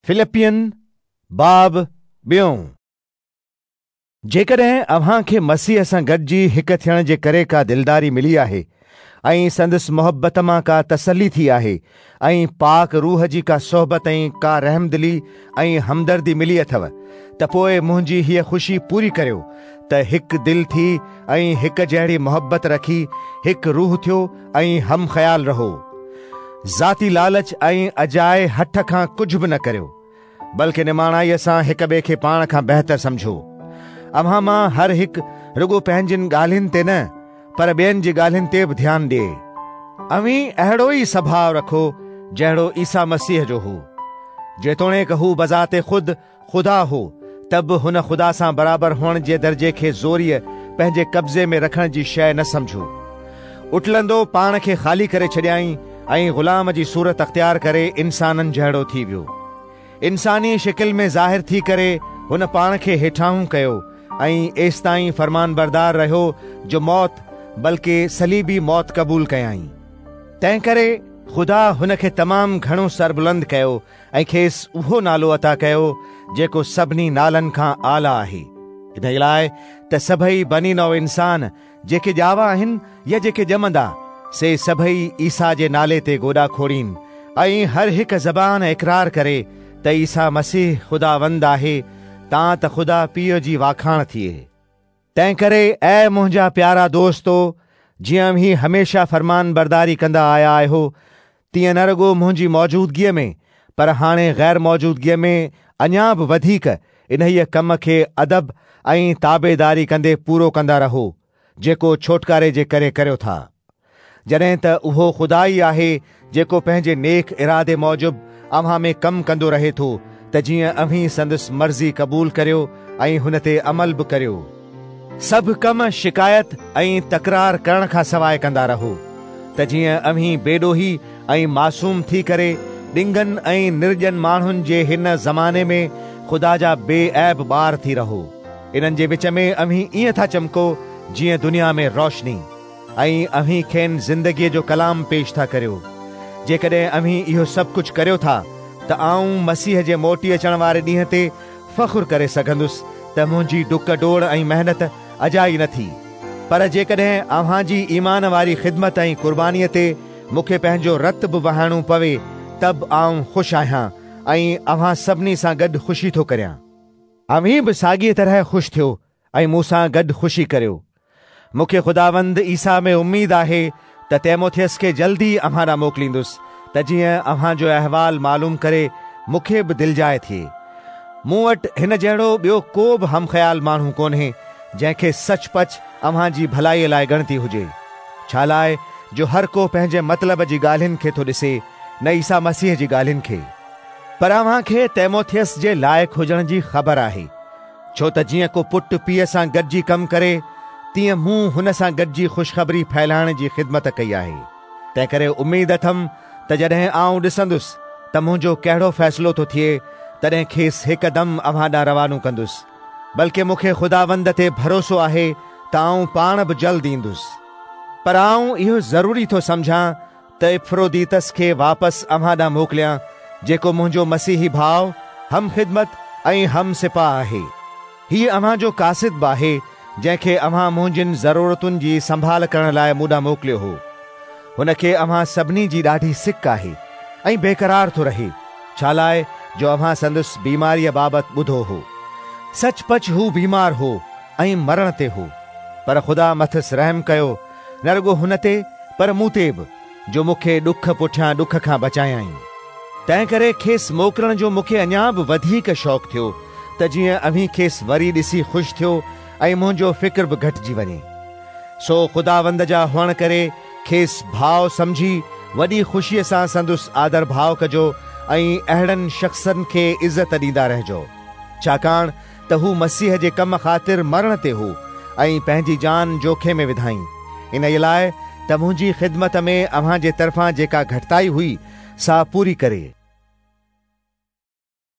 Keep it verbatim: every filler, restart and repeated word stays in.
Philippian बाब ॿियों। जेकॾहिं अव्हां खे मसीह सां गॾिजी हिक थियण जे करे का दिलदारी मिली आहे ऐं संदसि मोहब्बत मां का तसल्ली थी आहे ऐं पाक रूह जी का सोहबत ऐं का रहमदिली ऐं हमदर्दी मिली अथव, त पोइ मुंहिंजी हीअ ख़ुशी पूरी करियो त हिकु दिलि थी ऐं हिक जहिड़ी मोहब्बत रखी हिकु रूह थियो ऐं हम ख़्याल रहो। ज़ाती लालच ऐं अजाए हठ खां कुझु बि न करियो, बल्कि निमाणाईअ सां हिक ॿिए खे पाण खां बहितर सम्झो। अव्हां मां हर हिकु रुगो पंहिंजिन ॻाल्हियुनि ते न पर ॿियनि जी ॻाल्हियुनि ते बि ध्यानु ॾिए। अवीं अहिड़ो ई स्वभाव रखो जहिड़ो ईसा मसीह जो हो। जेतोणीकि हू बज़ाते ख़ुदि ख़ुदा हो, त बि हुन ख़ुदा सां बराबरि हुअण जे दर्जे खे ज़ोरीअ पंहिंजे कब्ज़े में रखण जी शइ न सम्झो। उठलंदो पाण खे ख़ाली करे छॾियाईं ऐं ग़ुलाम जी सूरत अख़्तियार करे इंसाननि जहिड़ो थी वियो। इंसानी शिकिल में ज़ाहिर थी करे हुन पाण खे हेठाऊं कयो ऐं एसि ताईं फरमान बरदार रहियो जो मौत बल्कि सलीबी मौत क़बूल कयाईं। तंहिं करे ख़ुदा हुन खे तमामु घणो सरबुलंद कयो ऐं खेसि उहो नालो अता कयो जेको सभिनी नालनि खां आला आहे, इन लाइ त सभई बनी नओ इंसान जेके ॼावा आहिनि या जेके ॼमंदा से सभई ईसा जे नाले ते गोॾा खोड़ीनि ऐं हर हिकु ज़बान इक़रार करे त ईसा मसीह ख़ुदावंद आहे, तां त ख़ुदा पीउ जी वाखाण थिए। तंहिं करे ऐ मुंहिंजा प्यारा दोस्तो, जीअं ही हमेशा फरमान बरदारी कंदा आया आहियो, तीअं न रुगो मुंहिंजी मौजूदगीअ में पर हाणे ग़ैर मौजूदगीअ में अञा बि वधीक इन्हीअ कम खे अदब ऐं ताबेदारी कंदे पूरो कंदा रहो जेको छोटकारे जे करे करियो था, जॾहिं त उहो ख़ुदा ई आहे जेको पंहिंजे नेक इरादे मूजिबि अव्हां में कमु कंदो रहे थो त जीअं अव्हीं संदसि मर्ज़ी क़बूल करियो ऐं हुन ते अमल बि करियो। सभु कम शिकायत ऐं तकरार करण खां सवाइ कंदा रहो त जीअं अव्हीं बेॾोही ऐं मासूम थी करे ॾिंगनि ऐं निर्जन माण्हुनि जे हिन ज़माने में ख़ुदा जा बेऐब ॿार थी रहो। इन्हनि जे विच में अव्हीं ईअं था चमको जीअं दुनिया में रोशनी, ऐं अव्हीं खेनि ज़िंदगीअ जो कलाम पेश था करियो। जेकॾहिं अव्हीं इहो सभु कुझु करियो था त आऊं मसीह जे मोटी अचण वारे ॾींहं ते फ़ख़ुरु करे सघंदुसि त मुंहिंजी डुक डोड़ ऐं महिनत अजाई न थी। पर जेकॾहिं अव्हां जी ईमान वारी ख़िदमत ऐं क़ुर्बानीअ ते मूंखे पंहिंजो रतु बि वहाइणो पवे त बि आऊं ख़ुशि आहियां ऐं अव्हां सभिनी सां गॾु ख़ुशी थो करियां। अव्हीं बि साॻीअ तरह ख़ुशि थियो ऐं मूंसां गॾु ख़ुशी करियो। मूंखे ख़ुदावंद ईसा में उमीद आहे त तीमुथियुस खे जल्दी अव्हां ॾांहुं मोकिलींदुसि त जीअं अव्हां जो अहवाल मालूम करे मूंखे बि दिलजाए थिए। मूं वटि हिन जहिड़ो ॿियो को बि हम ख़्याल माण्हू कोन्हे जंहिंखे सचपच अव्हां जी भलाईअ लाइ ॻणती हुजे। छा लाइ जो हर को पंहिंजे मतिलब जी ॻाल्हियुनि खे थो ॾिसे, न ईसा मसीह जी ॻाल्हियुनि खे। पर अव्हां खे तीमुथियुस जे लाइक़ु हुजण जी ख़बर आहे, छो त जीअं को पुटु पीउ सां गॾिजी कमु करे तीअं मूं हुन सां गॾिजी ख़ुशख़बरी फैलाइण जी ख़िदमत कई आहे। तंहिं करे उमीद अथमि त जॾहिं आऊं ॾिसंदुसि त मुंहिंजो कहिड़ो फ़ैसिलो थो थिए तॾहिं खेसि हिकदमि अव्हां ॾांहुं रवानो कंदुसि, बल्कि मूंखे ख़ुदावंद ते भरोसो आहे त आऊं पाण बि जल्द ईंदुसि। पर आऊं इहो ज़रूरी थो सम्झां त इफ्रोदीतस खे वापसि अव्हां ॾांहुं मोकिलियां जेको मुंहिंजो मसीही भाउ, हम ख़िदमत ऐं हम सिपाह आहे। हीअ अव्हां जो कासिद बि आहे जंहिंखे अव्हां मुंहिंजिन ज़रूरतुनि जी संभाल करण लाइ मूं ॾांहुं मोकिलियो हो। हुन खे अव्हां सभिनी जी ॾाढी सिक आहे ऐं बेक़रार थो रहे, छा लाइ जो अव्हां संदसि बीमारीअ बाबति ॿुधो हो। सचपच हू बीमार हो ऐं मरण ते हो, पर ख़ुदा मथसि रहम कयो, न रुगो हुन ते पर मूं ते बि, जो मूंखे ॾुख पुठियां ॾुख खां बचायाईं। तंहिं करे खेसि मोकिलण जो मूंखे अञा बि वधीक शौक़ु थियो त जीअं अव्हीं खेसि वरी ॾिसी ख़ुशि थियो ऐं मुंहिंजो फ़िक्र बि घटिजी वञे। सो ख़ुदावंद जा हुअण करे खेसि भाव सम्झी वॾी ख़ुशीअ सां संदुसि आदर भाव कजो ऐं अहिड़नि शख़्सनि खे इज़त ॾींदा रहिजो, छाकाणि त हू मसीह जे कम ख़ातिर मरण ते हो ऐं पंहिंजी जान जोखे में विधाईं। इन लाइ त मुंहिंजी ख़िदमत में अव्हां जे तरफ़ां जेका घटिताई हुई सा पूरी करे